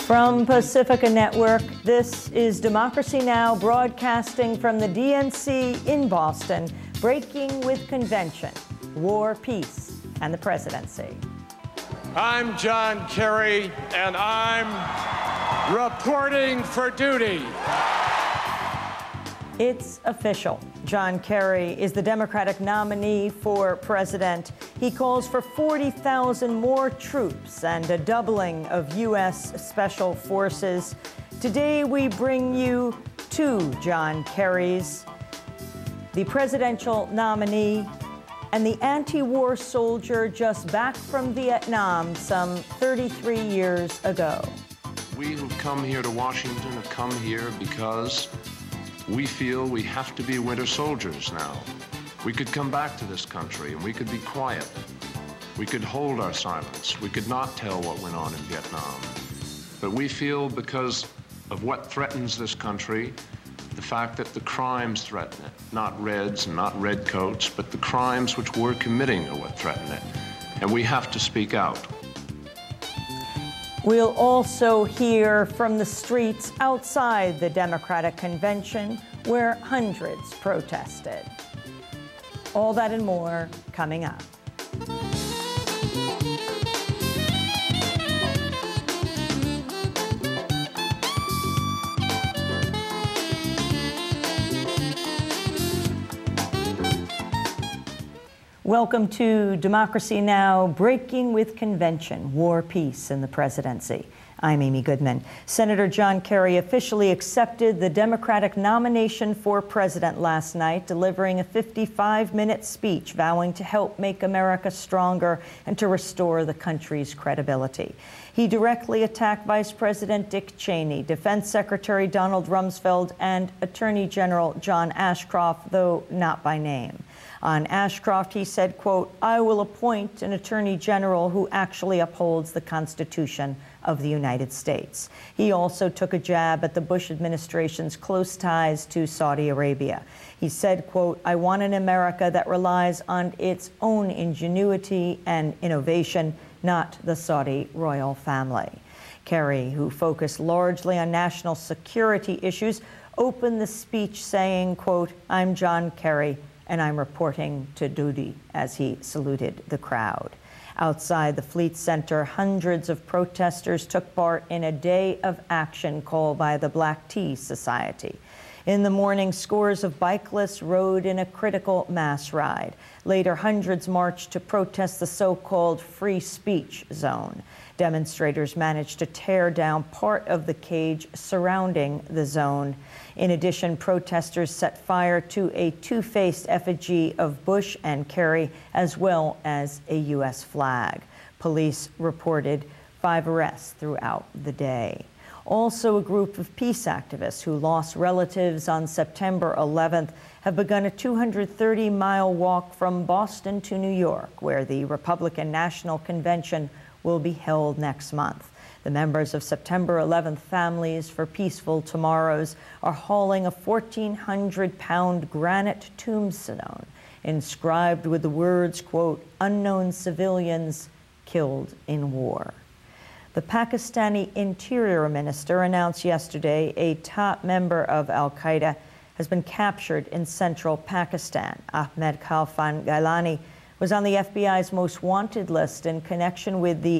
From Pacifica Network, this is Democracy Now!, broadcasting from the DNC in Boston, breaking with convention, war, peace, and the presidency. I'm John Kerry, and I'm reporting for duty. It's official. John Kerry is the Democratic nominee for president. He calls for 40,000 more troops and a doubling of U.S. Special Forces. Today, we bring you two John Kerrys, the presidential nominee and the anti-war soldier just back from Vietnam some 33 years ago. We who've come here to Washington have come here because we feel we have to be winter soldiers now. We could come back to this country and we could be quiet. We could hold our silence. We could not tell what went on in Vietnam. But we feel because of what threatens this country, the fact that the crimes threaten it, not Reds and not redcoats, but the crimes which we're committing are what threaten it. And we have to speak out. We'll also hear from the streets outside the Democratic convention where hundreds protested. All that and more coming up. Welcome to Democracy Now!, breaking with convention, war, peace, and the presidency. I'm Amy Goodman. Senator John Kerry officially accepted the Democratic nomination for president last night, delivering a 55-minute speech vowing to help make America stronger and to restore the country's credibility. He directly attacked Vice President Dick Cheney, Defense Secretary Donald Rumsfeld, and Attorney General John Ashcroft, though not by name. On Ashcroft, he said, quote, "I will appoint an attorney general who actually upholds the Constitution of the United States." He also took a jab at the Bush administration's close ties to Saudi Arabia. He said, quote, "I want an America that relies on its own ingenuity and innovation, not the Saudi royal family." Kerry, who focused largely on national security issues, opened the speech saying, quote, "I'm John Kerry, and I'm reporting to duty," as he saluted the crowd. Outside the Fleet Center, hundreds of protesters took part in a day of action called by the Black Tea Society. In the morning, scores of bikelists rode in a critical mass ride. Later, hundreds marched to protest the so-called free speech zone. Demonstrators managed to tear down part of the cage surrounding the zone. In addition, protesters set fire to a two-faced effigy of Bush and Kerry, as well as a U.S. flag. Police reported 5 arrests throughout the day. Also, a group of peace activists who lost relatives on September 11th have begun a 230-mile walk from Boston to New York, where the Republican National Convention will be held next month. The members of September 11th Families for Peaceful Tomorrows are hauling a 1,400-pound granite tombstone inscribed with the words, quote, "Unknown civilians killed in war." The Pakistani Interior Minister announced yesterday a top member of al-Qaeda has been captured in central Pakistan. Ahmed Khalfan Gailani was on the FBI's most wanted list in connection with the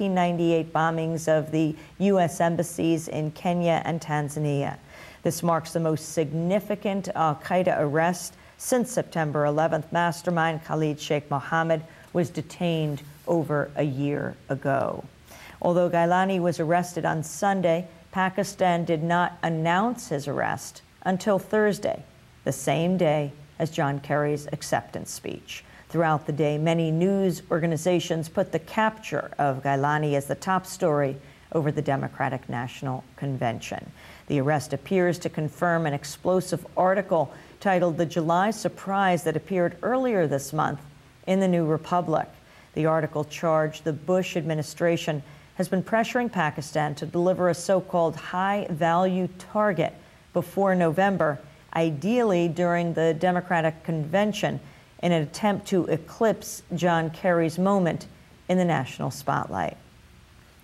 1998 bombings of the U.S. embassies in Kenya and Tanzania. This marks the most significant al-Qaeda arrest since September 11th. Mastermind Khalid Sheikh Mohammed was detained over a year ago. Although Gailani was arrested on Sunday, Pakistan did not announce his arrest until Thursday, the same day as John Kerry's acceptance speech. Throughout the day, many news organizations put the capture of Gailani as the top story over the Democratic National Convention. The arrest appears to confirm an explosive article titled "The July Surprise" that appeared earlier this month in the New Republic. The article charged the Bush administration has been pressuring Pakistan to deliver a so-called high-value target before November, ideally during the Democratic convention, in an attempt to eclipse John Kerry's moment in the national spotlight.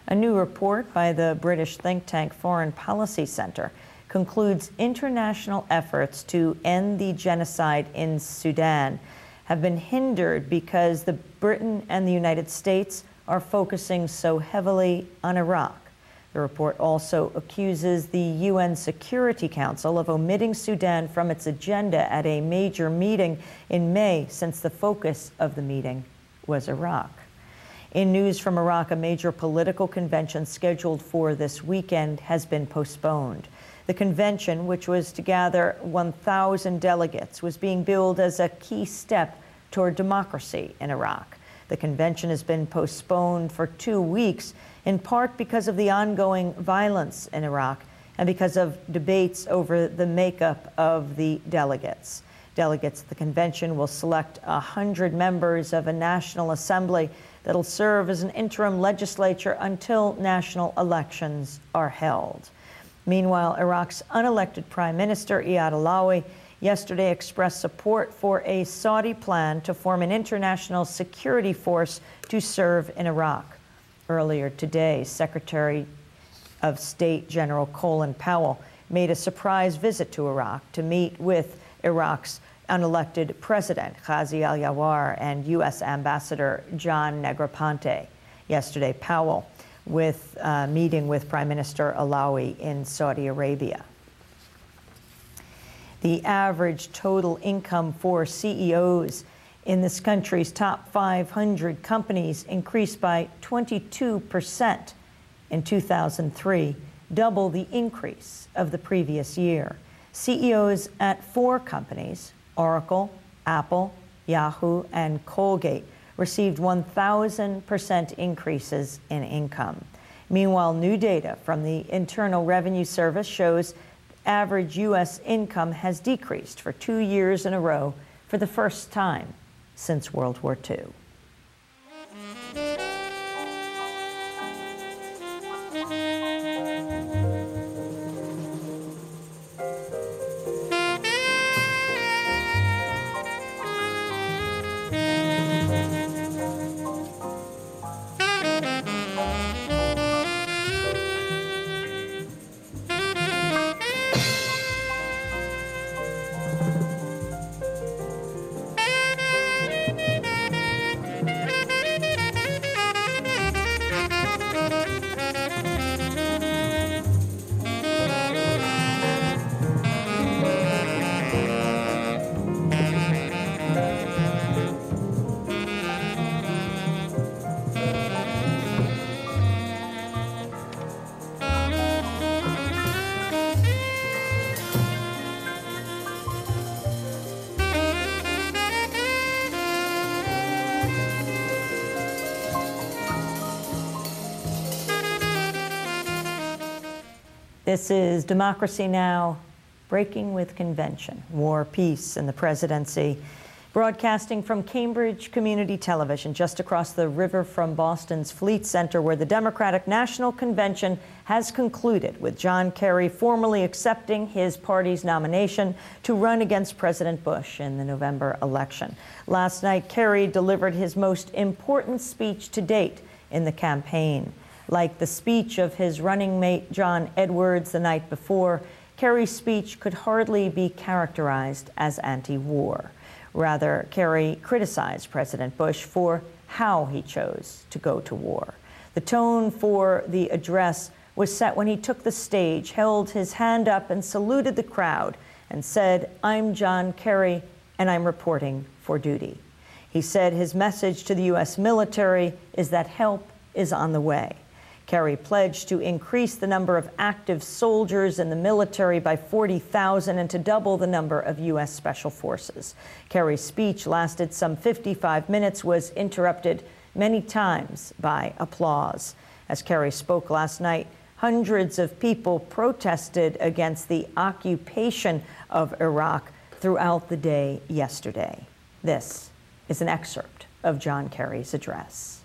A new report by the British think tank Foreign Policy Center concludes international efforts to end the genocide in Sudan have been hindered because Britain and the United States are focusing so heavily on Iraq. The report also accuses the UN Security Council of omitting Sudan from its agenda at a major meeting in May, since the focus of the meeting was Iraq. In news from Iraq, a major political convention scheduled for this weekend has been postponed. The convention, which was to gather 1,000 delegates, was being billed as a key step toward democracy in Iraq. The convention has been postponed for 2 weeks, in part because of the ongoing violence in Iraq and because of debates over the makeup of the delegates. Delegates at the convention will select 100 members of a national assembly that'll serve as an interim legislature until national elections are held. Meanwhile, Iraq's unelected Prime Minister Iyad Allawi yesterday expressed support for a Saudi plan to form an international security force to serve in Iraq. Earlier today, Secretary of State General Colin Powell made a surprise visit to Iraq to meet with Iraq's unelected president, Ghazi al-Yawar, and U.S. Ambassador John Negroponte. Yesterday, Powell meeting with Prime Minister Allawi in Saudi Arabia. The average total income for CEOs in this country's top 500 companies increased by 22% in 2003, double the increase of the previous year. CEOs at 4 companies, Oracle, Apple, Yahoo, and Colgate, received 1,000% increases in income. Meanwhile, new data from the Internal Revenue Service shows average U.S. income has decreased for 2 years in a row for the first time since World War II. This is Democracy Now!, Breaking with Convention, War, Peace, and the Presidency, broadcasting from Cambridge Community Television, just across the river from Boston's Fleet Center, where the Democratic National Convention has concluded, with John Kerry formally accepting his party's nomination to run against President Bush in the November election. Last night, Kerry delivered his most important speech to date in the campaign. Like the speech of his running mate John Edwards the night before, Kerry's speech could hardly be characterized as anti-war. Rather, Kerry criticized President Bush for how he chose to go to war. The tone for the address was set when he took the stage, held his hand up and saluted the crowd and said, "I'm John Kerry and I'm reporting for duty." He said his message to the U.S. military is that help is on the way. Kerry pledged to increase the number of active soldiers in the military by 40,000 and to double the number of U.S. Special Forces. Kerry's speech lasted some 55 minutes, was interrupted many times by applause. As Kerry spoke last night, hundreds of people protested against the occupation of Iraq throughout the day yesterday. This is an excerpt of John Kerry's address.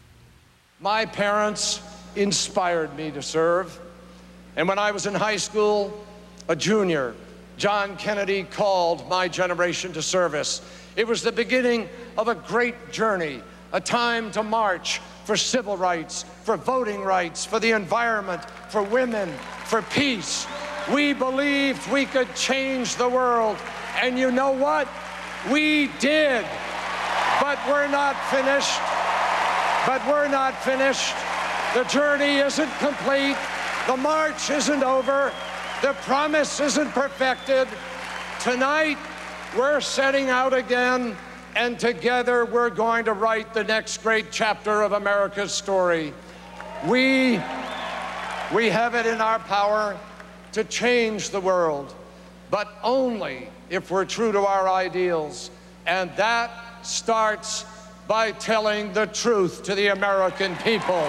My parents inspired me to serve, and when I was in high school, a junior, John Kennedy called my generation to service. It was the beginning of a great journey, a time to march for civil rights, for voting rights, for the environment, for women, for peace. We believed we could change the world. And you know what? We did. But we're not finished. But we're not finished. The journey isn't complete. The march isn't over. The promise isn't perfected. Tonight, we're setting out again, and together we're going to write the next great chapter of America's story. We have it in our power to change the world, but only if we're true to our ideals. And that starts by telling the truth to the American people.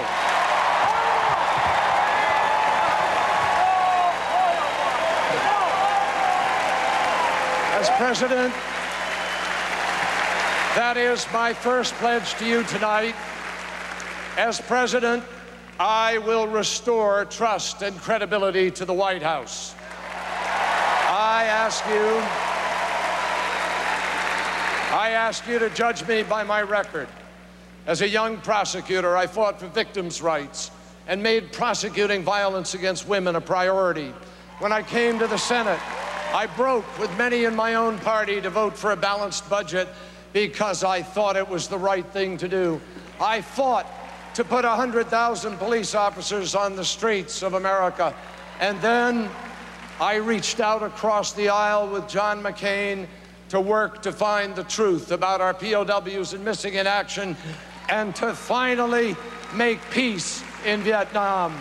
As President, that is my first pledge to you tonight. As President, I will restore trust and credibility to the White House. I ask you to judge me by my record. As a young prosecutor, I fought for victims' rights and made prosecuting violence against women a priority. When I came to the Senate, I broke with many in my own party to vote for a balanced budget because I thought it was the right thing to do. I fought to put 100,000 police officers on the streets of America. And then I reached out across the aisle with John McCain to work to find the truth about our POWs and missing in action, and to finally make peace in Vietnam.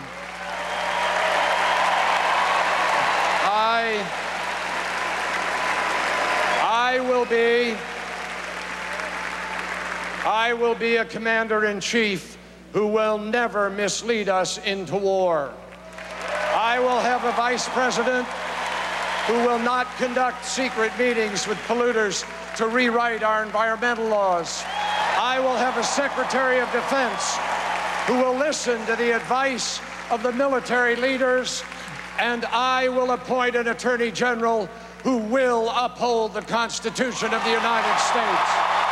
I will be a commander-in-chief who will never mislead us into war. I will have a vice president who will not conduct secret meetings with polluters to rewrite our environmental laws. I will have a secretary of defense who will listen to the advice of the military leaders, and I will appoint an attorney general who will uphold the Constitution of the United States.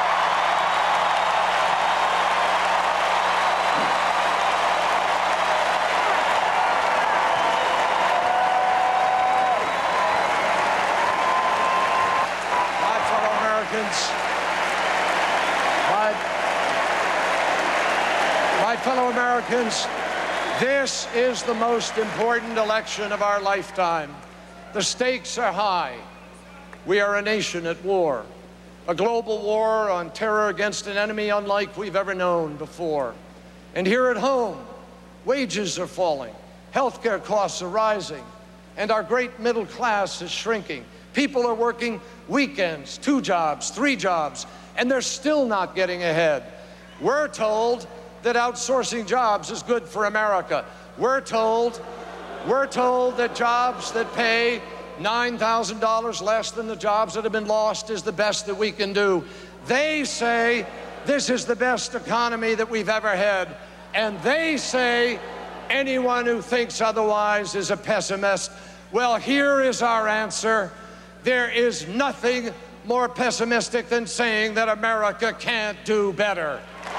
My fellow Americans, this is the most important election of our lifetime. The stakes are high. We are a nation at war, a global war on terror against an enemy unlike we've ever known before. And here at home, wages are falling, healthcare costs are rising, and our great middle class is shrinking. People are working weekends, 2 jobs, 3 jobs, and they're still not getting ahead. We're told that outsourcing jobs is good for America. We're told that jobs that pay $9,000 less than the jobs that have been lost is the best that we can do. They say this is the best economy that we've ever had. And they say anyone who thinks otherwise is a pessimist. Well, here is our answer. There is nothing more pessimistic than saying that America can't do better.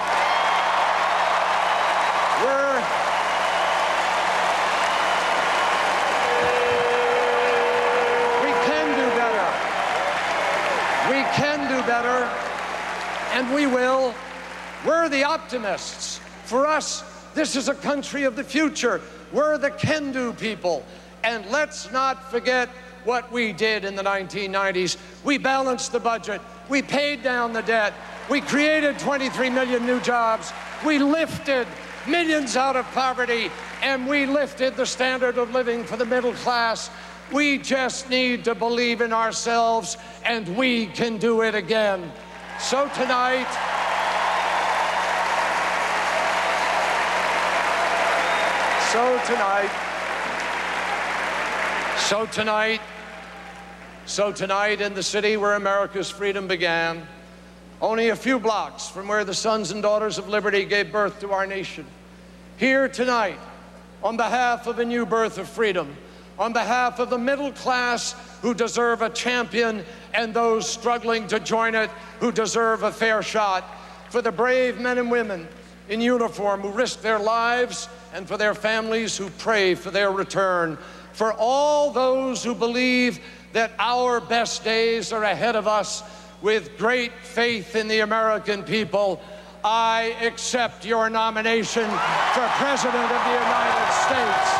We can do better, and we will. We're the optimists. For us, this is a country of the future. We're the can-do people. And let's not forget what we did in the 1990s. We balanced the budget. We paid down the debt. We created 23 million new jobs. We lifted millions out of poverty, and we lifted the standard of living for the middle class. We just need to believe in ourselves, and we can do it again. So tonight, in the city where America's freedom began, only a few blocks from where the sons and daughters of liberty gave birth to our nation, here tonight, on behalf of a new birth of freedom, on behalf of the middle class who deserve a champion and those struggling to join it who deserve a fair shot, for the brave men and women in uniform who risk their lives, and for their families who pray for their return. For all those who believe that our best days are ahead of us, with great faith in the American people, I accept your nomination for President of the United States.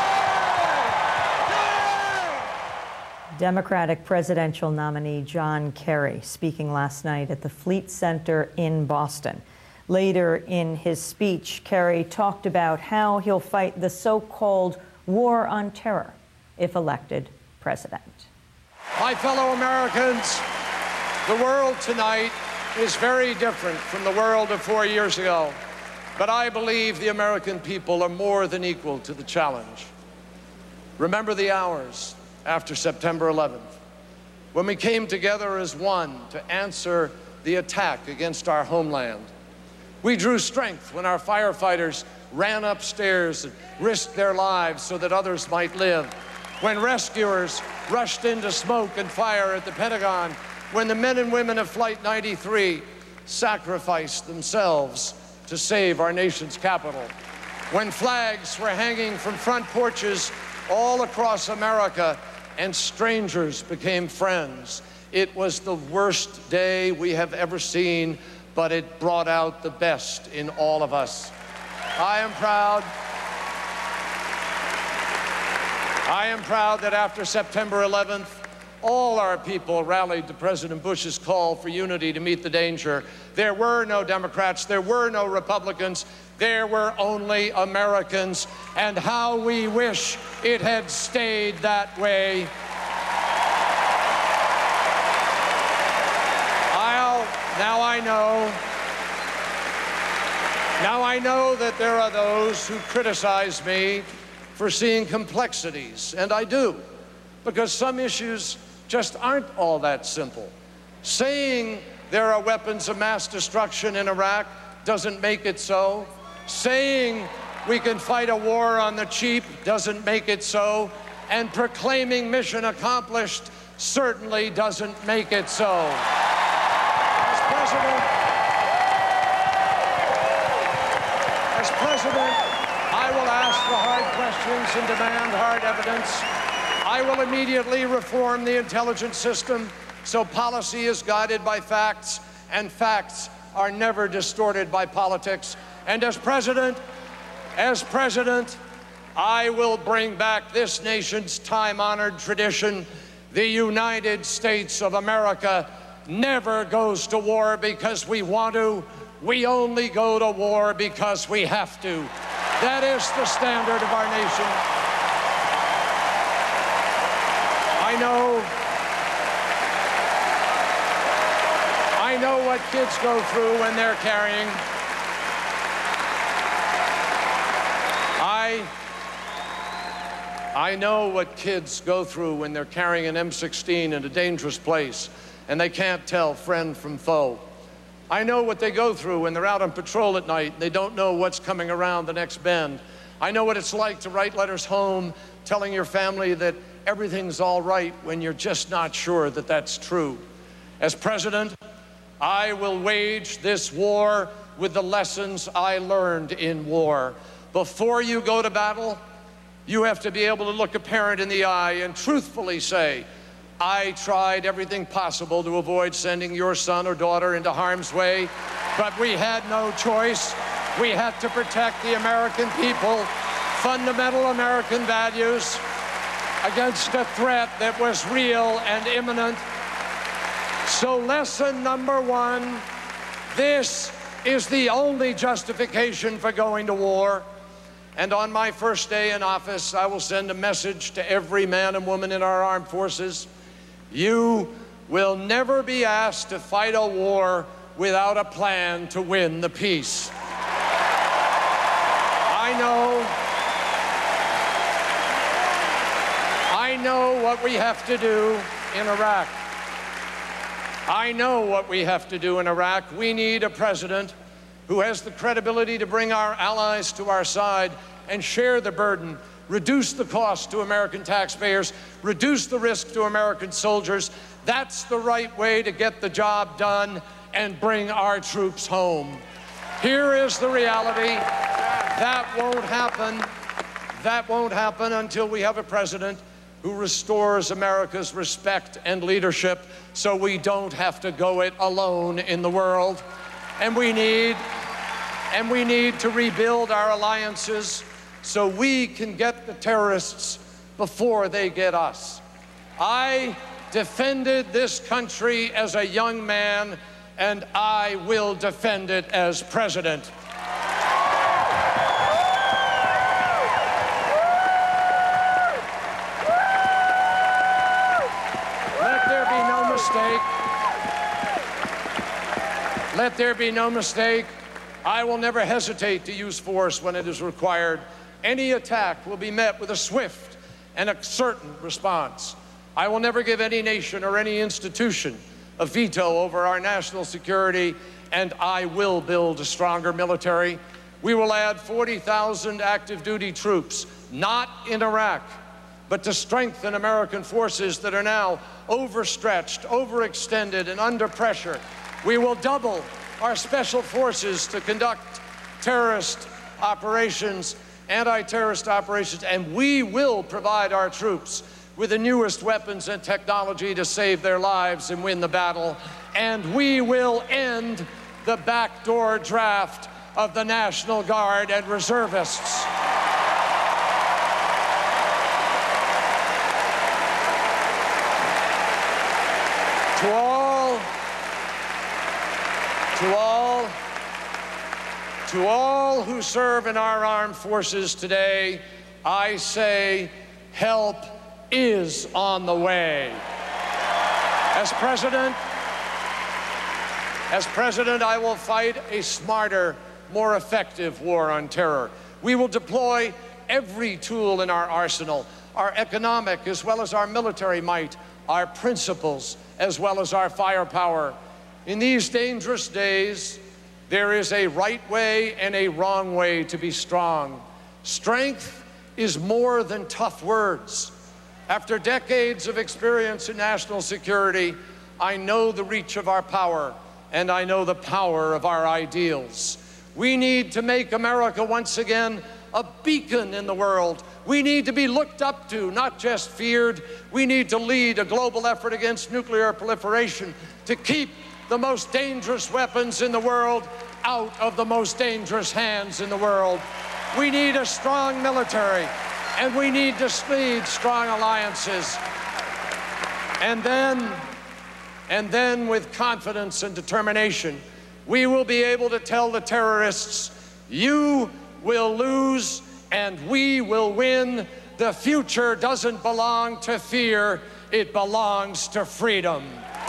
Democratic presidential nominee John Kerry speaking last night at the Fleet Center in Boston. Later in his speech, Kerry talked about how he'll fight the so-called war on terror if elected president. My fellow Americans, the world tonight is very different from the world of 4 years ago, but I believe the American people are more than equal to the challenge. Remember the hours after September 11th, when we came together as one to answer the attack against our homeland. We drew strength when our firefighters ran upstairs and risked their lives so that others might live. When rescuers rushed into smoke and fire at the Pentagon. When the men and women of Flight 93 sacrificed themselves to save our nation's capital. When flags were hanging from front porches all across America and strangers became friends. It was the worst day we have ever seen, but it brought out the best in all of us. I am proud that after September 11th, all our people rallied to President Bush's call for unity to meet the danger. There were no Democrats, there were no Republicans, there were only Americans, and how we wish it had stayed that way. Now I know that there are those who criticize me for seeing complexities, and I do, because some issues just aren't all that simple. Saying there are weapons of mass destruction in Iraq doesn't make it so. Saying we can fight a war on the cheap doesn't make it so. And proclaiming mission accomplished certainly doesn't make it so. As president, I will ask the hard questions and demand hard evidence. I will immediately reform the intelligence system so policy is guided by facts and facts are never distorted by politics. And as president, I will bring back this nation's time-honored tradition. The United States of America never goes to war because we want to. We only go to war because we have to. That is the standard of our nation. I know what kids go through when they're carrying. I know what kids go through when they're carrying an M16 in a dangerous place and they can't tell friend from foe. I know what they go through when they're out on patrol at night and they don't know what's coming around the next bend. I know what it's like to write letters home telling your family that everything's all right when you're just not sure that that's true. As president, I will wage this war with the lessons I learned in war. Before you go to battle, you have to be able to look a parent in the eye and truthfully say, I tried everything possible to avoid sending your son or daughter into harm's way, but we had no choice. We had to protect the American people, fundamental American values, against a threat that was real and imminent. So lesson number one, this is the only justification for going to war. And on my first day in office, I will send a message to every man and woman in our armed forces. You will never be asked to fight a war without a plan to win the peace. I know what we have to do in Iraq. I know what we have to do in Iraq. We need a president who has the credibility to bring our allies to our side and share the burden, reduce the cost to American taxpayers, reduce the risk to American soldiers. That's the right way to get the job done and bring our troops home. Here is the reality. That won't happen. That won't happen until we have a president who restores America's respect and leadership so we don't have to go it alone in the world. And we need to rebuild our alliances so we can get the terrorists before they get us. I defended this country as a young man, and I will defend it as president. Let there be no mistake. I will never hesitate to use force when it is required. Any attack will be met with a swift and a certain response. I will never give any nation or any institution a veto over our national security, and I will build a stronger military. We will add 40,000 active duty troops, not in Iraq, but to strengthen American forces that are now overstretched, overextended, and under pressure. We will double our special forces to conduct terrorist operations, anti-terrorist operations, and we will provide our troops with the newest weapons and technology to save their lives and win the battle. And we will end the backdoor draft of the National Guard and reservists. To all who serve in our armed forces today, I say, help is on the way. As president, I will fight a smarter, more effective war on terror. We will deploy every tool in our arsenal, our economic as well as our military might, our principles as well as our firepower. In these dangerous days, there is a right way and a wrong way to be strong. Strength is more than tough words. After decades of experience in national security, I know the reach of our power, and I know the power of our ideals. We need to make America once again a beacon in the world. We need to be looked up to, not just feared. We need to lead a global effort against nuclear proliferation to keep the most dangerous weapons in the world out of the most dangerous hands in the world. We need a strong military, and we need to lead strong alliances. And then with confidence and determination, we will be able to tell the terrorists, you will lose and we will win. The future doesn't belong to fear, it belongs to freedom.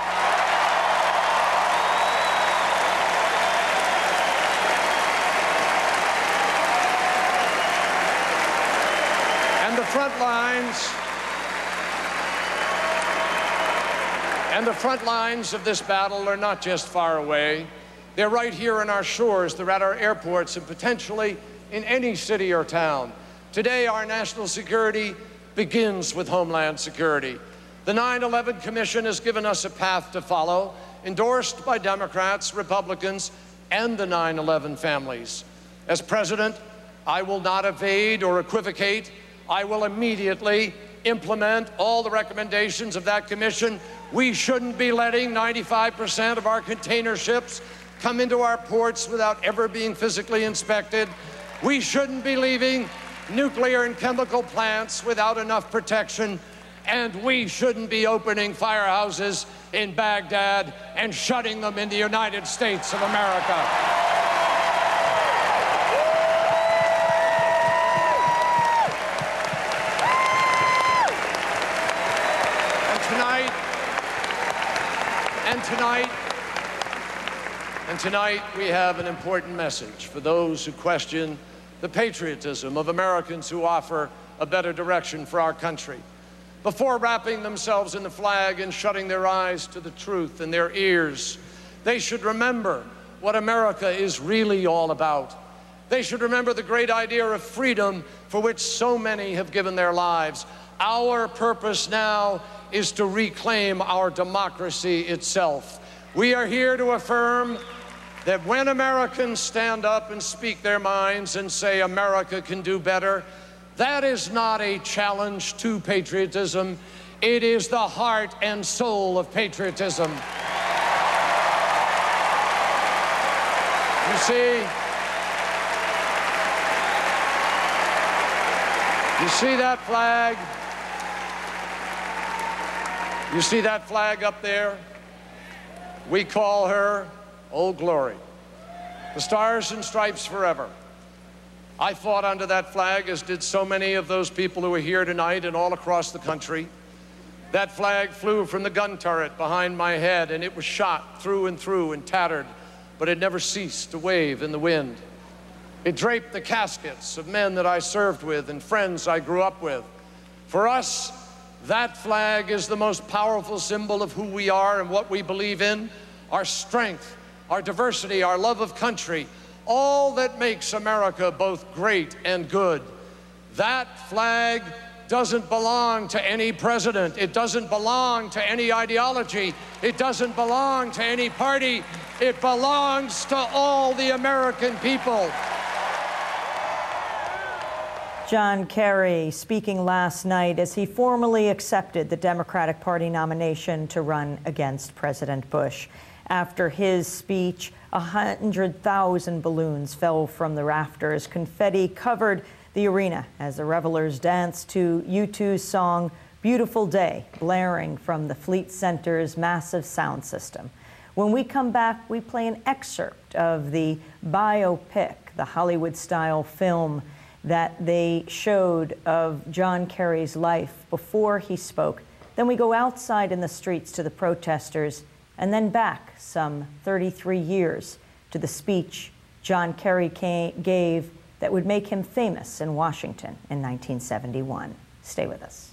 And the front lines of this battle are not just far away. They're right here on our shores. They're at our airports and potentially in any city or town. Today, our national security begins with Homeland Security. The 9/11 Commission has given us a path to follow, endorsed by Democrats, Republicans, and the 9/11 families. As president, I will not evade or equivocate. I will immediately implement all the recommendations of that commission. We shouldn't be letting 95% of our container ships come into our ports without ever being physically inspected. We shouldn't be leaving nuclear and chemical plants without enough protection. And we shouldn't be opening firehouses in Baghdad and shutting them in the United States of America. And tonight we have an important message for those who question the patriotism of Americans who offer a better direction for our country. Before wrapping themselves in the flag and shutting their eyes to the truth and their ears, they should remember what America is really all about. They should remember the great idea of freedom for which so many have given their lives. Our purpose now is to reclaim our democracy itself. We are here to affirm that when Americans stand up and speak their minds and say America can do better, that is not a challenge to patriotism. It is the heart and soul of patriotism. You see that flag? You see that flag up there? We call her Old Glory. The Stars and Stripes forever. I fought under that flag, as did so many of those people who are here tonight and all across the country. That flag flew from the gun turret behind my head, and it was shot through and tattered, but it never ceased to wave in the wind. It draped the caskets of men that I served with and friends I grew up with. For us, that flag is the most powerful symbol of who we are and what we believe in, our strength, our diversity, our love of country, all that makes America both great and good. That flag doesn't belong to any president. It doesn't belong to any ideology. It doesn't belong to any party. It belongs to all the American people. John Kerry speaking last night as he formally accepted the Democratic Party nomination to run against President Bush. After his speech, 100,000 balloons fell from the rafters. Confetti covered the arena as the revelers danced to U2's song Beautiful Day, blaring from the Fleet Center's massive sound system. When we come back, we play an excerpt of the biopic, the Hollywood-style film that they showed of John Kerry's life before he spoke. Then we go outside in the streets to the protesters, and then back some 33 years to the speech John Kerry gave that would make him famous in Washington in 1971. Stay with us.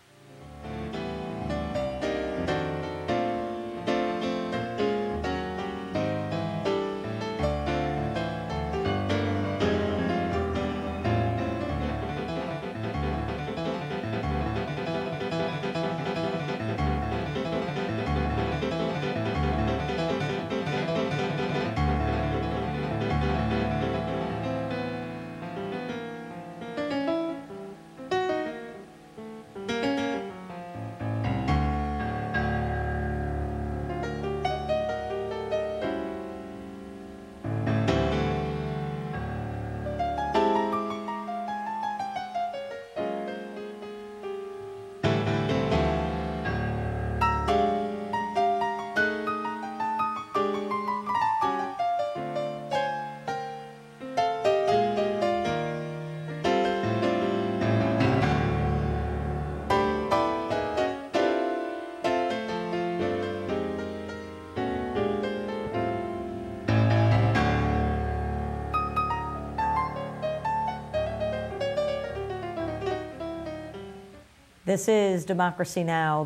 This is Democracy Now!,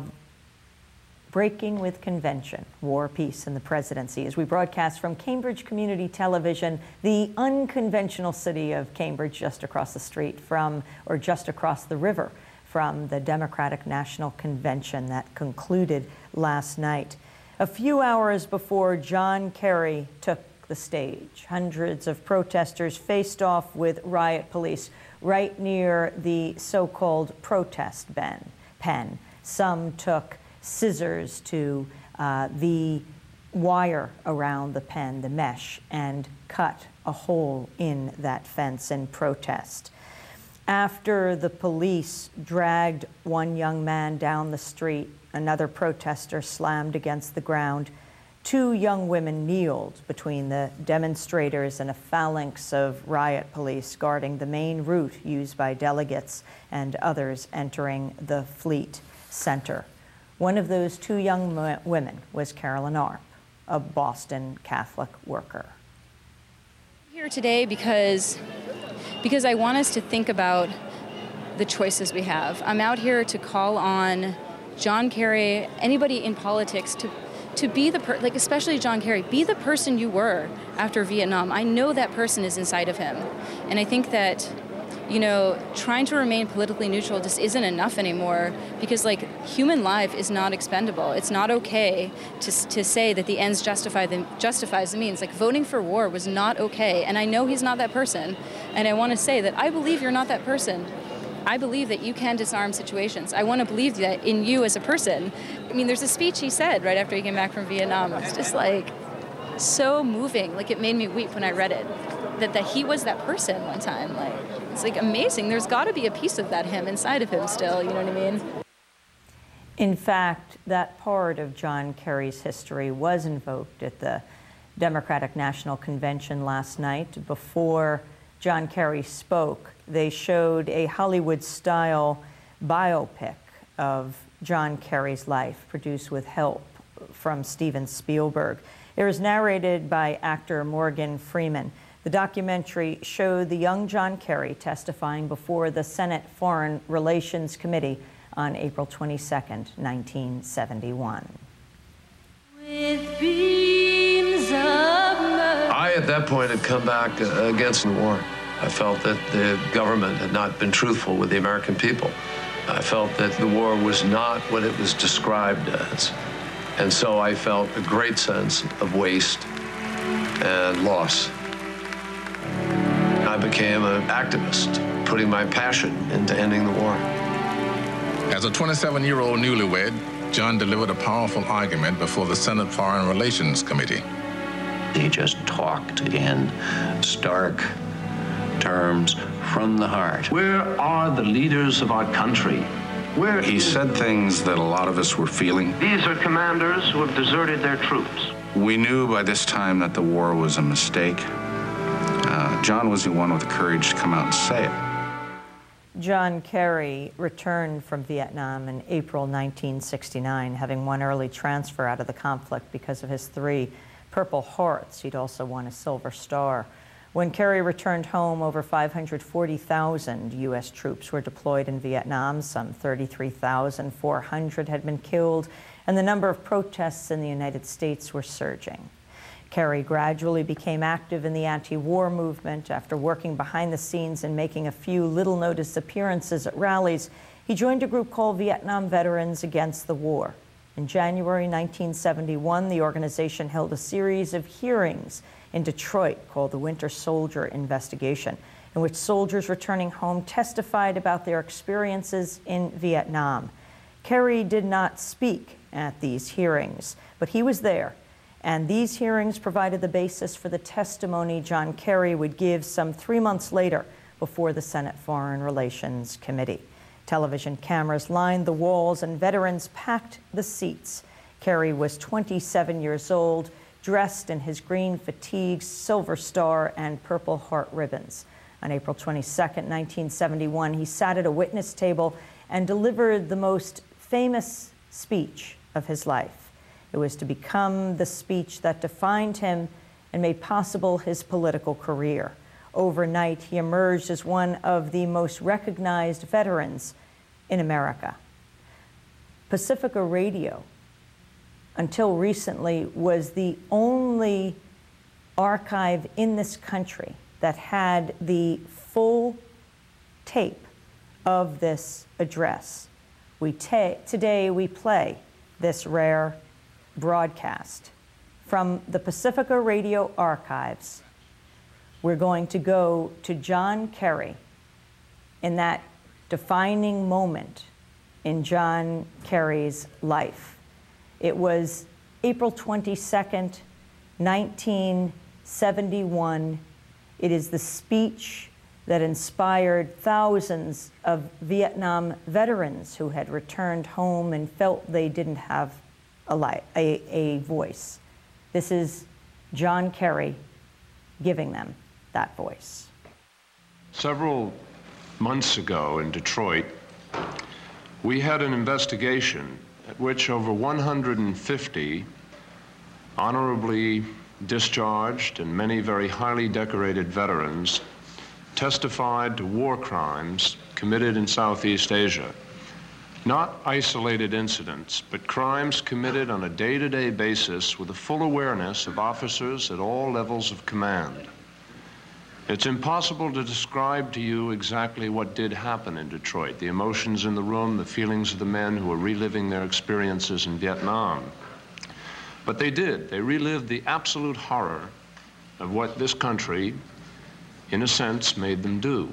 Breaking with Convention, War, Peace, and the Presidency, as we broadcast from Cambridge Community Television, the unconventional city of Cambridge, just across the street from, or just across the river from the Democratic National Convention that concluded last night. A few hours before John Kerry took the stage, hundreds of protesters faced off with riot police right near the so-called protest pen. Some took scissors to the wire around the pen, the mesh, and cut a hole in that fence in protest. After the police dragged one young man down the street, another protester slammed against the ground. Two young women kneeled between the demonstrators and a phalanx of riot police guarding the main route used by delegates and others entering the Fleet Center. One of those two young women was Carolyn Arp, a Boston Catholic worker. I'm here today because I want us to think about the choices we have. I'm out here to call on John Kerry, anybody in politics, to be the especially John Kerry, be the person you were after Vietnam. I know that person is inside of him. And I think that you know, trying to remain politically neutral just isn't enough anymore, because like human life is not expendable. It's not okay to say that the ends justifies the means. Like voting for war was not okay, and I know he's not that person, and I want to say that I believe you're not that person. I believe that you can disarm situations. I want to believe that in you as a person. I mean, there's a speech he said right after he came back from Vietnam. It's just like so moving. Like it made me weep when I read it. That he was that person one time. Like it's like amazing. There's got to be a piece of that him inside of him still. You know what I mean? In fact, that part of John Kerry's history was invoked at the Democratic National Convention last night. Before John Kerry spoke, they showed a Hollywood-style biopic of John Kerry's life, produced with help from Steven Spielberg. It was narrated by actor Morgan Freeman. The documentary showed the young John Kerry testifying before the Senate Foreign Relations Committee on April 22nd, 1971. With beams of mercy. I, at that point, had come back against the war. I felt that the government had not been truthful with the American people. I felt that the war was not what it was described as. And so I felt a great sense of waste and loss. I became an activist, putting my passion into ending the war. As a 27-year-old newlywed, John delivered a powerful argument before the Senate Foreign Relations Committee. He just talked in stark terms from the heart. Where are the leaders of our country? Where he said things that a lot of us were feeling. These are commanders who have deserted their troops. We knew by this time that the war was a mistake. John was the one with the courage to come out and say it. John Kerry returned from Vietnam in April 1969, having won early transfer out of the conflict because of his 3 Purple Hearts. He'd also won a Silver Star. When Kerry returned home, over 540,000 U.S. troops were deployed in Vietnam. Some 33,400 had been killed, and the number of protests in the United States were surging. Kerry gradually became active in the anti-war movement. After working behind the scenes and making a few little-noticed appearances at rallies, he joined a group called Vietnam Veterans Against the War. In January 1971, the organization held a series of hearings in Detroit called the Winter Soldier Investigation, in which soldiers returning home testified about their experiences in Vietnam. Kerry did not speak at these hearings, but he was there, and these hearings provided the basis for the testimony John Kerry would give some 3 months later before the Senate Foreign Relations Committee. Television cameras lined the walls and veterans packed the seats. Kerry was 27 years old, dressed in his green fatigues, Silver Star, and Purple Heart ribbons. On April 22, 1971, he sat at a witness table and delivered the most famous speech of his life. It was to become the speech that defined him and made possible his political career. Overnight, he emerged as one of the most recognized veterans in America. Pacifica Radio, until recently, was the only archive in this country that had the full tape of this address. Today we play this rare broadcast from the Pacifica Radio archives. We're going to go to John Kerry in that defining moment in John Kerry's life. It was April 22nd, 1971. It is the speech that inspired thousands of Vietnam veterans who had returned home and felt they didn't have a voice. This is John Kerry giving them that voice. Several months ago in Detroit, we had an investigation at which over 150 honorably discharged and many very highly decorated veterans testified to war crimes committed in Southeast Asia. Not isolated incidents, but crimes committed on a day-to-day basis with the full awareness of officers at all levels of command. It's impossible to describe to you exactly what did happen in Detroit, the emotions in the room, the feelings of the men who were reliving their experiences in Vietnam. But they did. They relived the absolute horror of what this country, in a sense, made them do.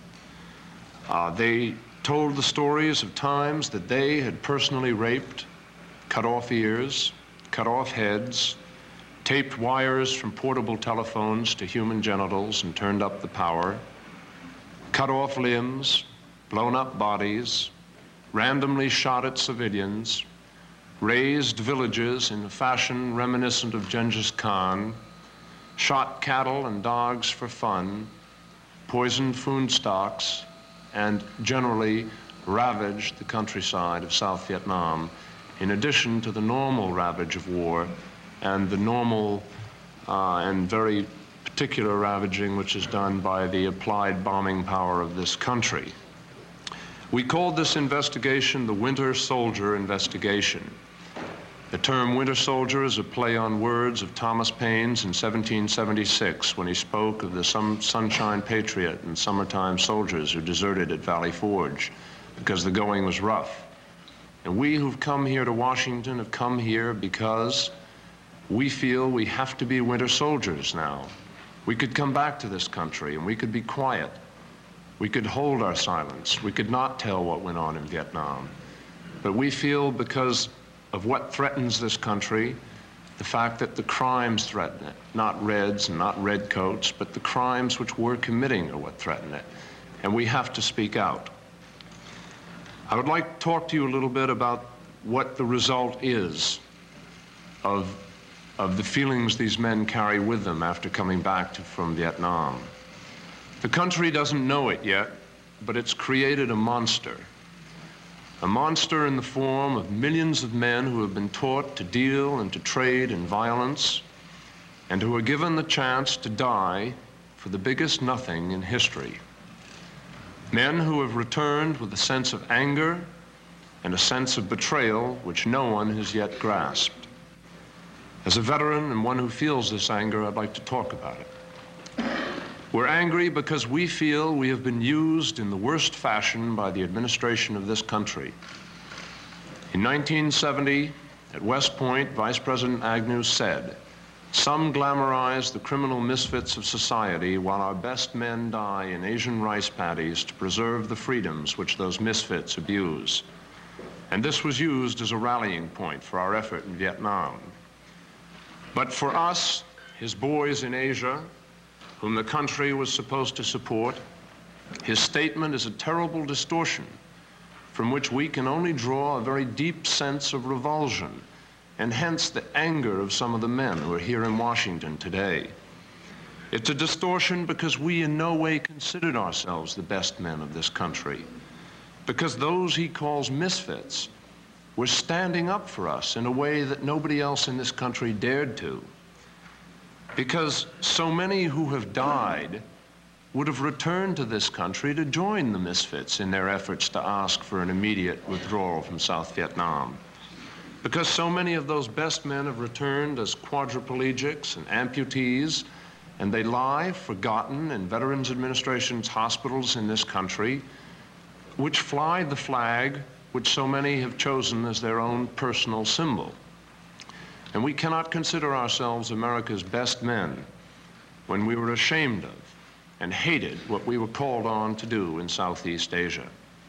They told the stories of times that they had personally raped, cut off ears, cut off heads, taped wires from portable telephones to human genitals and turned up the power, cut off limbs, blown up bodies, randomly shot at civilians, razed villages in a fashion reminiscent of Genghis Khan, shot cattle and dogs for fun, poisoned food stocks, and generally ravaged the countryside of South Vietnam, in addition to the normal ravage of war and the normal and very particular ravaging which is done by the applied bombing power of this country. We called this investigation the Winter Soldier Investigation. The term Winter Soldier is a play on words of Thomas Paine's in 1776 when he spoke of the Sunshine Patriot and summertime soldiers who deserted at Valley Forge because the going was rough. And we who've come here to Washington have come here because we feel we have to be winter soldiers now. We could come back to this country and we could be quiet. We could hold our silence. We could not tell what went on in Vietnam. But we feel because of what threatens this country, the fact that the crimes threaten it, not Reds and not redcoats, but the crimes which we're committing are what threaten it. And we have to speak out. I would like to talk to you a little bit about what the result is of the feelings these men carry with them after coming back from Vietnam. The country doesn't know it yet, but it's created a monster in the form of millions of men who have been taught to deal and to trade in violence and who are given the chance to die for the biggest nothing in history. Men who have returned with a sense of anger and a sense of betrayal which no one has yet grasped. As a veteran and one who feels this anger, I'd like to talk about it. We're angry because we feel we have been used in the worst fashion by the administration of this country. In 1970, at West Point, Vice President Agnew said, "Some glamorize the criminal misfits of society while our best men die in Asian rice paddies to preserve the freedoms which those misfits abuse." And this was used as a rallying point for our effort in Vietnam. But for us, his boys in Asia, whom the country was supposed to support, his statement is a terrible distortion from which we can only draw a very deep sense of revulsion, and hence the anger of some of the men who are here in Washington today. It's a distortion because we in no way considered ourselves the best men of this country, because those he calls misfits were standing up for us in a way that nobody else in this country dared to. Because so many who have died would have returned to this country to join the misfits in their efforts to ask for an immediate withdrawal from South Vietnam. Because so many of those best men have returned as quadriplegics and amputees, and they lie forgotten in Veterans Administration's hospitals in this country, which fly the flag which so many have chosen as their own personal symbol. And we cannot consider ourselves America's best men when we were ashamed of and hated what we were called on to do in Southeast Asia.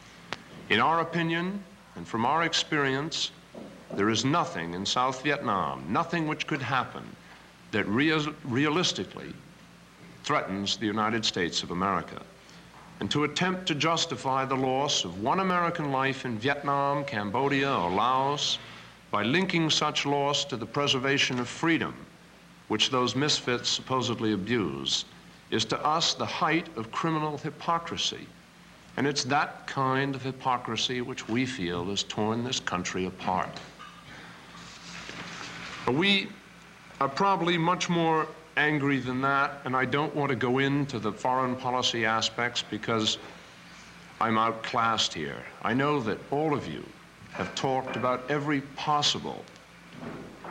In our opinion, and from our experience, there is nothing in South Vietnam, nothing which could happen that realistically threatens the United States of America. And to attempt to justify the loss of one American life in Vietnam, Cambodia, or Laos by linking such loss to the preservation of freedom, which those misfits supposedly abuse, is to us the height of criminal hypocrisy. And it's that kind of hypocrisy which we feel has torn this country apart. We are probably much more angry than that, and I don't want to go into the foreign policy aspects because I'm outclassed here. I know that all of you have talked about every possible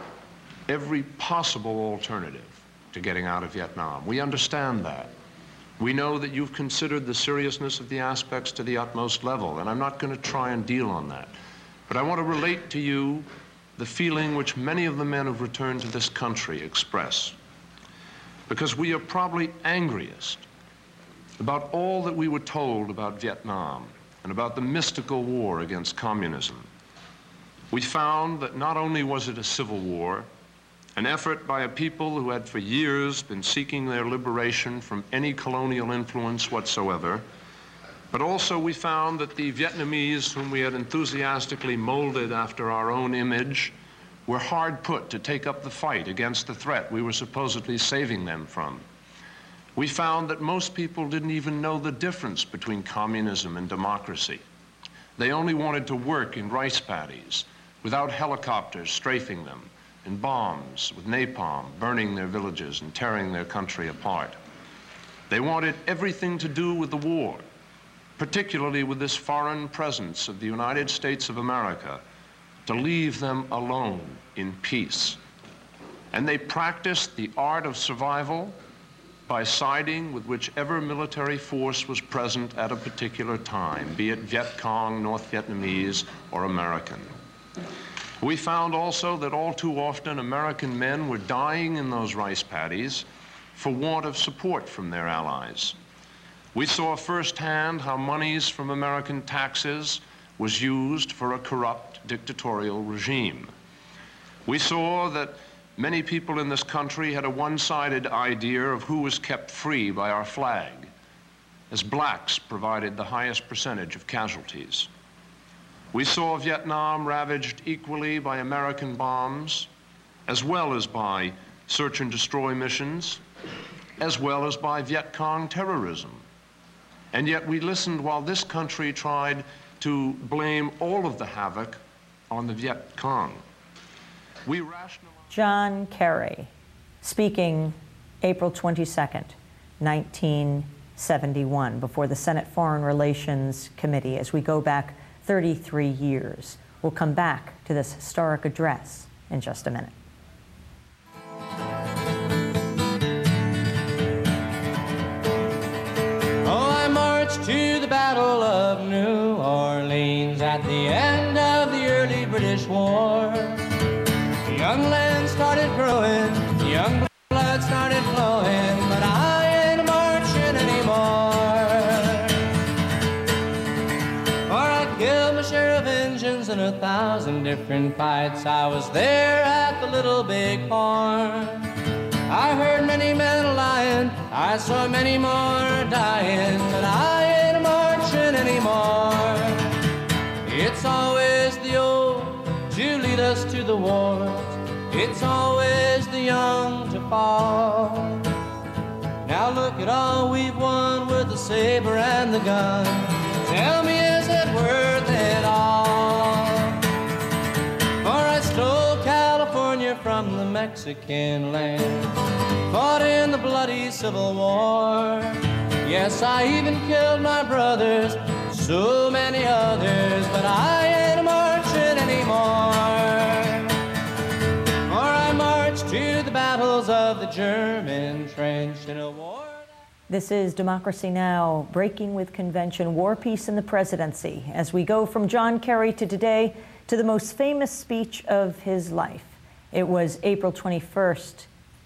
alternative to getting out of Vietnam. We understand that. We know that you've considered the seriousness of the aspects to the utmost level, and I'm not going to try and deal on that. But I want to relate to you the feeling which many of the men who've returned to this country express. Because we are probably angriest about all that we were told about Vietnam and about the mystical war against communism. We found that not only was it a civil war, an effort by a people who had for years been seeking their liberation from any colonial influence whatsoever, but also we found that the Vietnamese, whom we had enthusiastically molded after our own image, were hard put to take up the fight against the threat we were supposedly saving them from. We found that most people didn't even know the difference between communism and democracy. They only wanted to work in rice paddies, without helicopters strafing them, and bombs with napalm burning their villages and tearing their country apart. They wanted everything to do with the war, particularly with this foreign presence of the United States of America, to leave them alone in peace. And they practiced the art of survival by siding with whichever military force was present at a particular time, be it Viet Cong, North Vietnamese, or American. We found also that all too often American men were dying in those rice paddies for want of support from their allies. We saw firsthand how monies from American taxes was used for a corrupt dictatorial regime. We saw that many people in this country had a one-sided idea of who was kept free by our flag, as blacks provided the highest percentage of casualties. We saw Vietnam ravaged equally by American bombs, as well as by search and destroy missions, as well as by Viet Cong terrorism. And yet we listened while this country tried to blame all of the havoc on the Viet Cong. We rationalized... John Kerry, speaking April 22nd, 1971, before the Senate Foreign Relations Committee as we go back 33 years. We'll come back to this historic address in just a minute. Oh, I marched to the Battle of New Orleans at the end of the early British War. The young land started growing, the young blood started flowing, but I ain't marching anymore. For I killed my share of Injuns in 1,000 different fights. I was there at the Little Big Horn. I heard many men lying, I saw many more dying, but I ain't marching anymore. It's always the old to lead us to the wars. It's always the young to fall. Now look at all we've won with the saber and the gun. Tell me, is it worth it all? For I stole California from the Mexican land, fought in the bloody Civil War. Yes, I even killed my brothers, so many others, but I ain't marching anymore. For I marched to the battles of the German trench in a war. This is Democracy Now!, Breaking with Convention, War, Peace, and the Presidency, as we go from John Kerry to today to the most famous speech of his life. It was April 22nd,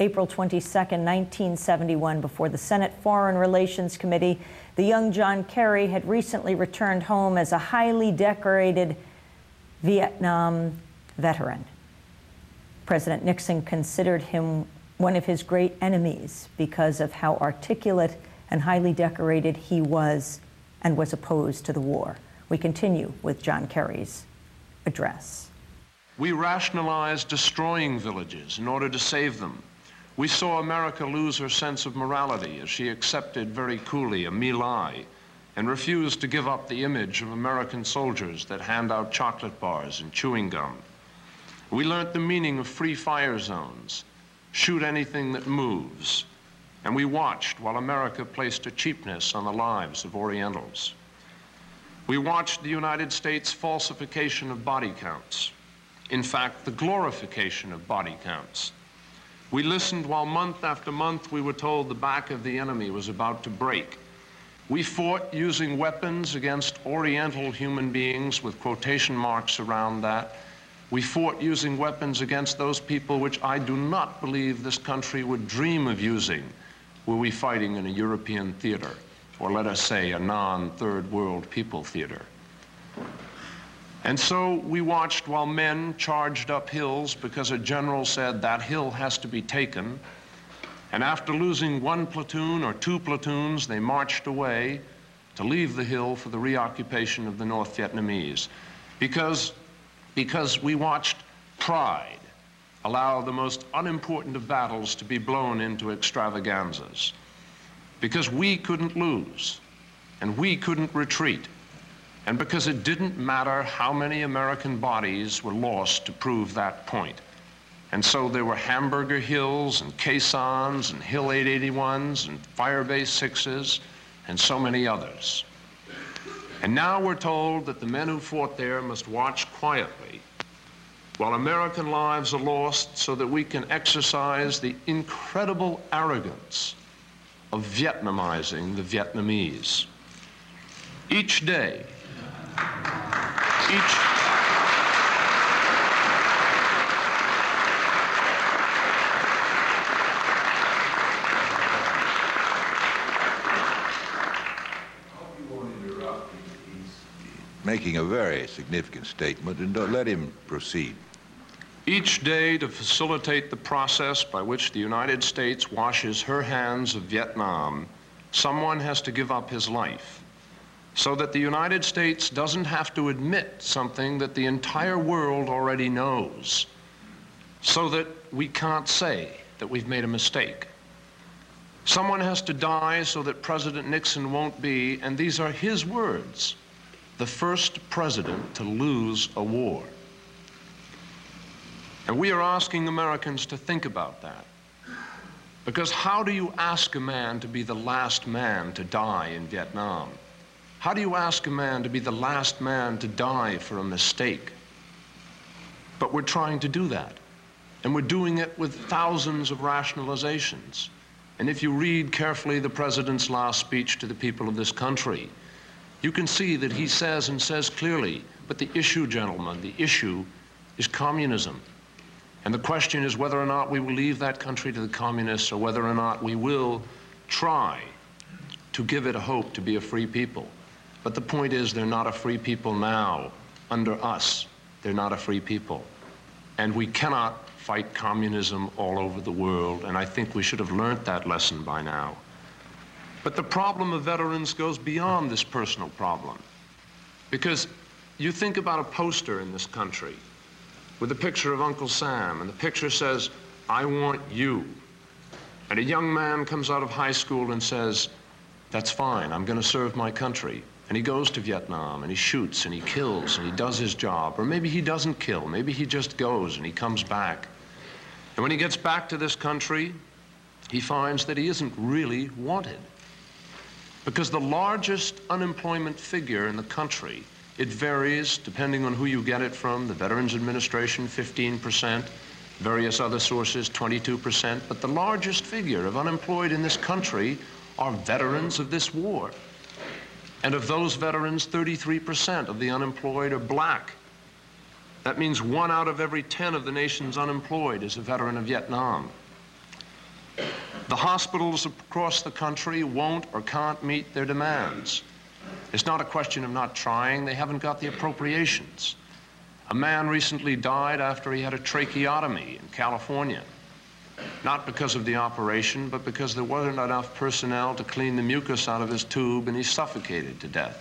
1971, before the Senate Foreign Relations Committee. The young John Kerry had recently returned home as a highly decorated Vietnam veteran. President Nixon considered him one of his great enemies because of how articulate and highly decorated he was and was opposed to the war. We continue with John Kerry's address. We rationalized destroying villages in order to save them. We saw America lose her sense of morality as she accepted very coolly a My Lai and refused to give up the image of American soldiers that hand out chocolate bars and chewing gum. We learned the meaning of free fire zones, shoot anything that moves, and we watched while America placed a cheapness on the lives of Orientals. We watched the United States' falsification of body counts. In fact, the glorification of body counts. We listened while month after month we were told the back of the enemy was about to break. We fought using weapons against Oriental human beings with quotation marks around that. We fought using weapons against those people which I do not believe this country would dream of using were we fighting in a European theater, or let us say a non-third world people theater. And so we watched while men charged up hills because a general said that hill has to be taken. And after losing one platoon or two platoons, they marched away to leave the hill for the reoccupation of the North Vietnamese. Because we watched pride allow the most unimportant of battles to be blown into extravaganzas. Because we couldn't lose, and we couldn't retreat, and because it didn't matter how many American bodies were lost to prove that point. And so there were Hamburger Hills and caissons and Hill 881s and Firebase 6s and so many others. And now we're told that the men who fought there must watch quietly while American lives are lost so that we can exercise the incredible arrogance of Vietnamizing the Vietnamese. Each day, making a very significant statement, and let him proceed. Each day, to facilitate the process by which the United States washes her hands of Vietnam, someone has to give up his life, so that the United States doesn't have to admit something that the entire world already knows, so that we can't say that we've made a mistake. Someone has to die so that President Nixon won't be, and these are his words, the first president to lose a war. And we are asking Americans to think about that. Because how do you ask a man to be the last man to die in Vietnam? How do you ask a man to be the last man to die for a mistake? But we're trying to do that. And we're doing it with thousands of rationalizations. And if you read carefully the president's last speech to the people of this country, you can see that he says and says clearly, but the issue, gentlemen, the issue is communism. And the question is whether or not we will leave that country to the communists or whether or not we will try to give it a hope to be a free people. But the point is they're not a free people now. Under us, they're not a free people. And we cannot fight communism all over the world, and I think we should have learned that lesson by now. But the problem of veterans goes beyond this personal problem. Because you think about a poster in this country with a picture of Uncle Sam, and the picture says, "I want you." And a young man comes out of high school and says, "That's fine, I'm going to serve my country." And he goes to Vietnam, and he shoots, and he kills, and he does his job. Or maybe he doesn't kill, maybe he just goes, and he comes back. And when he gets back to this country, he finds that he isn't really wanted. Because the largest unemployment figure in the country, it varies depending on who you get it from, the Veterans Administration, 15%, various other sources, 22%, but the largest figure of unemployed in this country are veterans of this war. And of those veterans, 33% of the unemployed are black. That means 1 out of every 10 of the nation's unemployed is a veteran of Vietnam. The hospitals across the country won't or can't meet their demands. It's not a question of not trying, they haven't got the appropriations. A man recently died after he had a tracheotomy in California. Not because of the operation, but because there wasn't enough personnel to clean the mucus out of his tube, and he suffocated to death.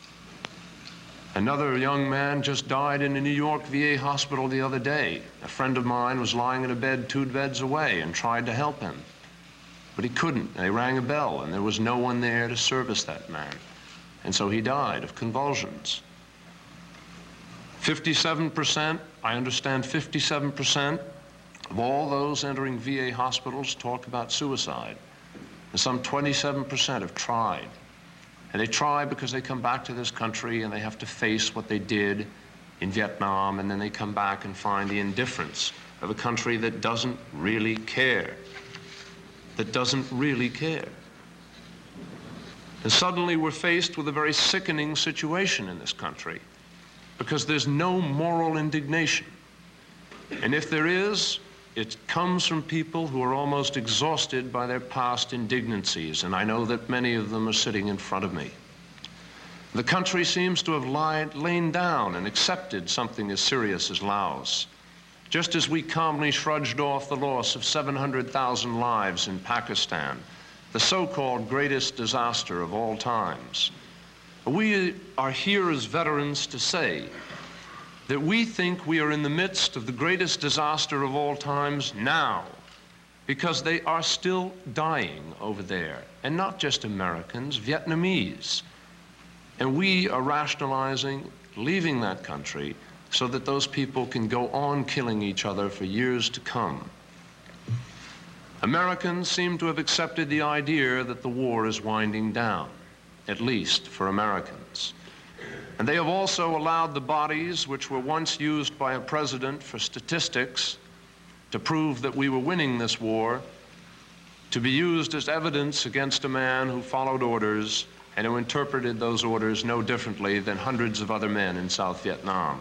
Another young man just died in a New York VA hospital the other day. A friend of mine was lying in a bed 2 beds away and tried to help him. But he couldn't. They rang a bell, and there was no one there to service that man. And so he died of convulsions. 57%, I understand 57% of all those entering VA hospitals talk about suicide. And some 27% have tried. And they try because they come back to this country and they have to face what they did in Vietnam, and then they come back and find the indifference of a country that doesn't really care, that doesn't really care. And suddenly we're faced with a very sickening situation in this country because there's no moral indignation. And if there is, it comes from people who are almost exhausted by their past indignancies, and I know that many of them are sitting in front of me. The country seems to have lain down and accepted something as serious as Laos, just as we calmly shrugged off the loss of 700,000 lives in Pakistan, the so-called greatest disaster of all times. We are here as veterans to say that we think we are in the midst of the greatest disaster of all times now, because they are still dying over there, and not just Americans, Vietnamese. And we are rationalizing leaving that country so that those people can go on killing each other for years to come. Americans seem to have accepted the idea that the war is winding down, at least for Americans. And they have also allowed the bodies which were once used by a president for statistics to prove that we were winning this war to be used as evidence against a man who followed orders and who interpreted those orders no differently than hundreds of other men in South Vietnam.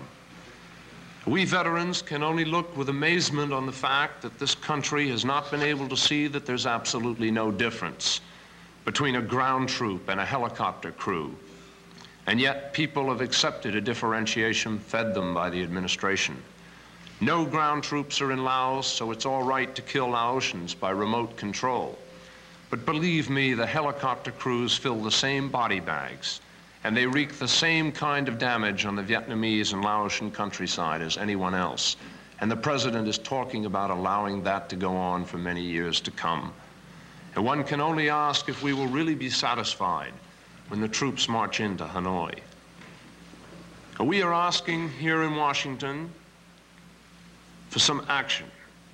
We veterans can only look with amazement on the fact that this country has not been able to see that there's absolutely no difference between a ground troop and a helicopter crew. And yet people have accepted a differentiation fed them by the administration. No ground troops are in Laos, so it's all right to kill Laotians by remote control. But believe me, the helicopter crews fill the same body bags, and they wreak the same kind of damage on the Vietnamese and Laotian countryside as anyone else. And the president is talking about allowing that to go on for many years to come. And one can only ask if we will really be satisfied when the troops march into Hanoi. We are asking here in Washington for some action.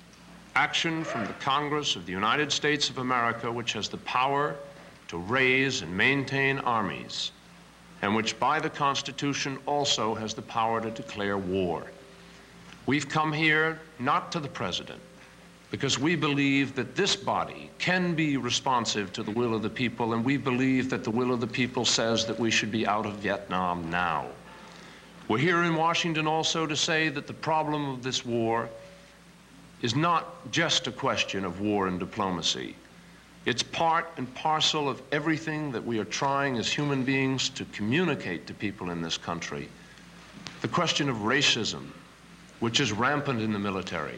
Action from the Congress of the United States of America, which has the power to raise and maintain armies, and which by the Constitution also has the power to declare war. We've come here not to the president, because we believe that this body can be responsive to the will of the people, and we believe that the will of the people says that we should be out of Vietnam now. We're here in Washington also to say that the problem of this war is not just a question of war and diplomacy. It's part and parcel of everything that we are trying as human beings to communicate to people in this country. The question of racism, which is rampant in the military,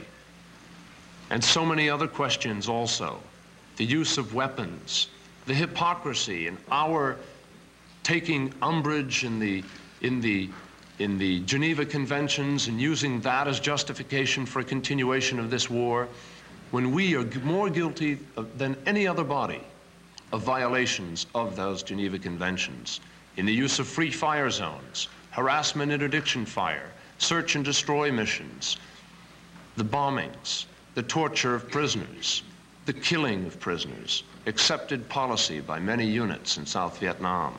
and so many other questions also. The use of weapons, the hypocrisy in our taking umbrage in the Geneva Conventions and using that as justification for a continuation of this war, when we are more guilty than any other body of violations of those Geneva Conventions, in the use of free fire zones, harassment, interdiction fire, search and destroy missions, the bombings, the torture of prisoners, the killing of prisoners, accepted policy by many units in South Vietnam.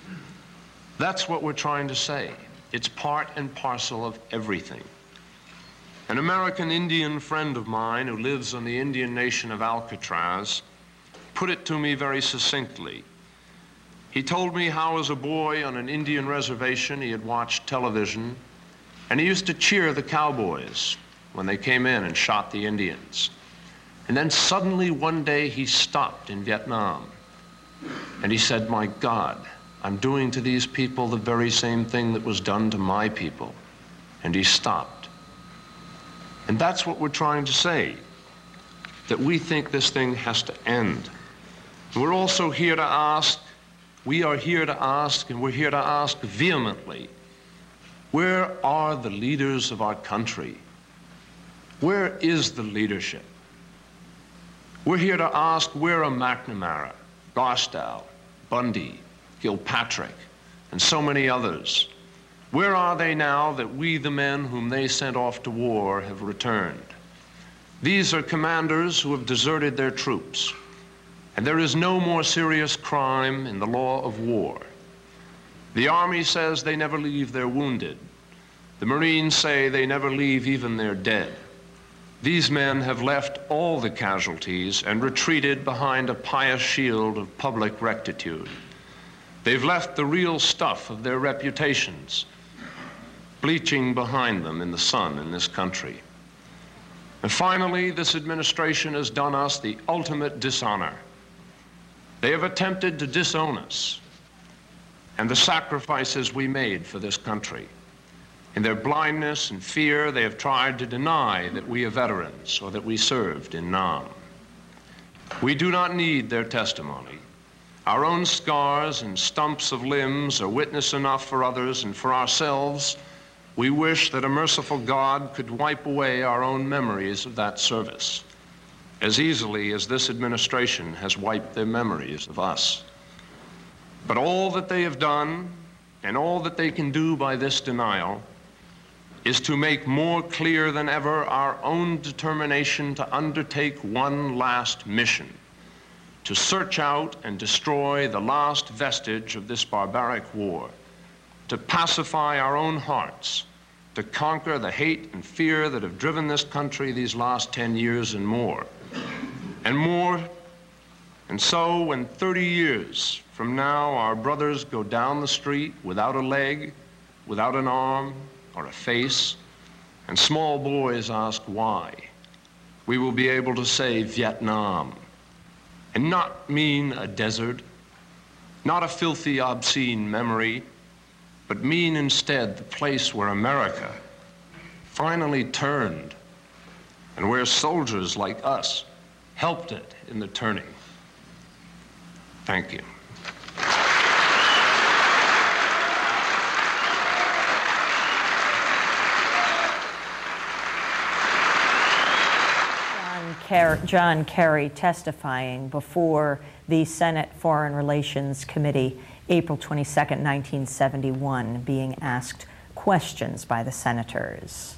That's what we're trying to say. It's part and parcel of everything. An American Indian friend of mine who lives on the Indian nation of Alcatraz put it to me very succinctly. He told me how as a boy on an Indian reservation he had watched television, and he used to cheer the cowboys when they came in and shot the Indians. And then suddenly one day he stopped in Vietnam and he said, "My God, I'm doing to these people the very same thing that was done to my people." And he stopped. And that's what we're trying to say, that we think this thing has to end. We're also here to ask, we are here to ask, and we're here to ask vehemently, where are the leaders of our country? Where is the leadership? We're here to ask, where are McNamara, Barstow, Bundy, Gilpatrick, and so many others? Where are they now that we, the men whom they sent off to war, have returned? These are commanders who have deserted their troops, and there is no more serious crime in the law of war. The Army says they never leave their wounded. The Marines say they never leave even their dead. These men have left all the casualties and retreated behind a pious shield of public rectitude. They've left the real stuff of their reputations bleaching behind them in the sun in this country. And finally, this administration has done us the ultimate dishonor. They have attempted to disown us and the sacrifices we made for this country. In their blindness and fear, they have tried to deny that we are veterans or that we served in Nam. We do not need their testimony. Our own scars and stumps of limbs are witness enough for others, and for ourselves, we wish that a merciful God could wipe away our own memories of that service as easily as this administration has wiped their memories of us. But all that they have done and all that they can do by this denial is to make more clear than ever our own determination to undertake one last mission, to search out and destroy the last vestige of this barbaric war, to pacify our own hearts, to conquer the hate and fear that have driven this country these last 10 years and more. And so when 30 years from now our brothers go down the street without a leg, without an arm, or a face, and small boys ask why, we will be able to say Vietnam, and not mean a desert, not a filthy, obscene memory, but mean instead the place where America finally turned and where soldiers like us helped it in the turning. Thank you. John Kerry testifying before the Senate Foreign Relations Committee, April 22nd, 1971, being asked questions by the senators.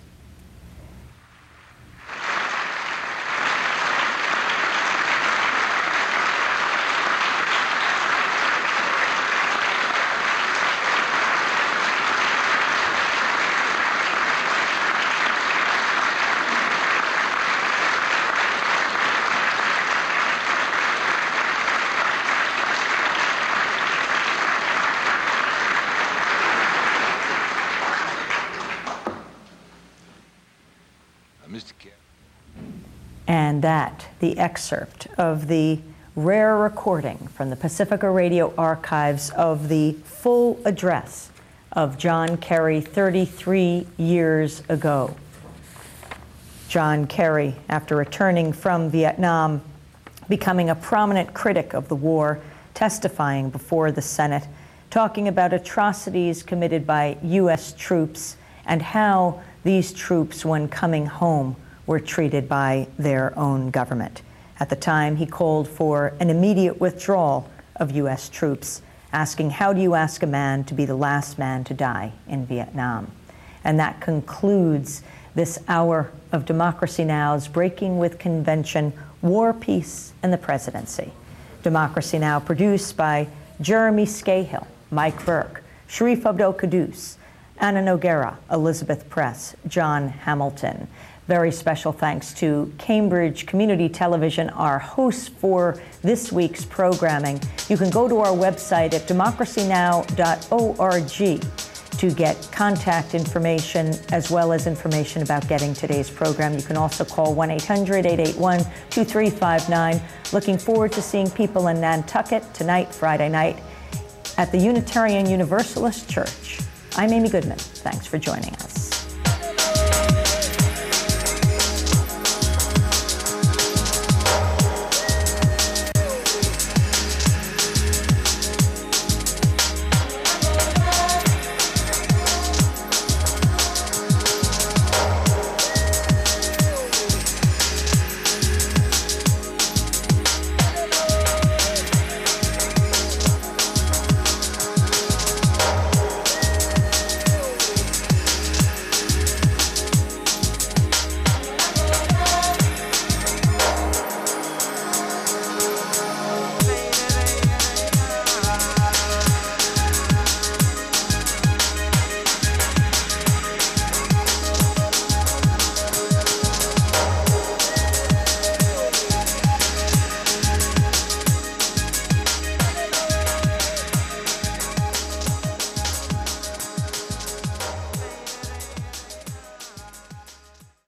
And that, the excerpt of the rare recording from the Pacifica Radio archives of the full address of John Kerry 33 years ago. John Kerry, after returning from Vietnam, becoming a prominent critic of the war, testifying before the Senate, talking about atrocities committed by U.S. troops and how these troops, when coming home, were treated by their own government. At the time, he called for an immediate withdrawal of U.S. troops, asking, how do you ask a man to be the last man to die in Vietnam? And that concludes this hour of Democracy Now!'s Breaking with Convention, War, Peace, and the Presidency. Democracy Now! Produced by Jeremy Scahill, Mike Burke, Sharif Abdel-Quddus, Anna Noguera, Elizabeth Press, John Hamilton. Very special thanks to Cambridge Community Television, our hosts for this week's programming. You can go to our website at democracynow.org to get contact information as well as information about getting today's program. You can also call 1-800-881-2359. Looking forward to seeing people in Nantucket tonight, Friday night, at the Unitarian Universalist Church. I'm Amy Goodman. Thanks for joining us.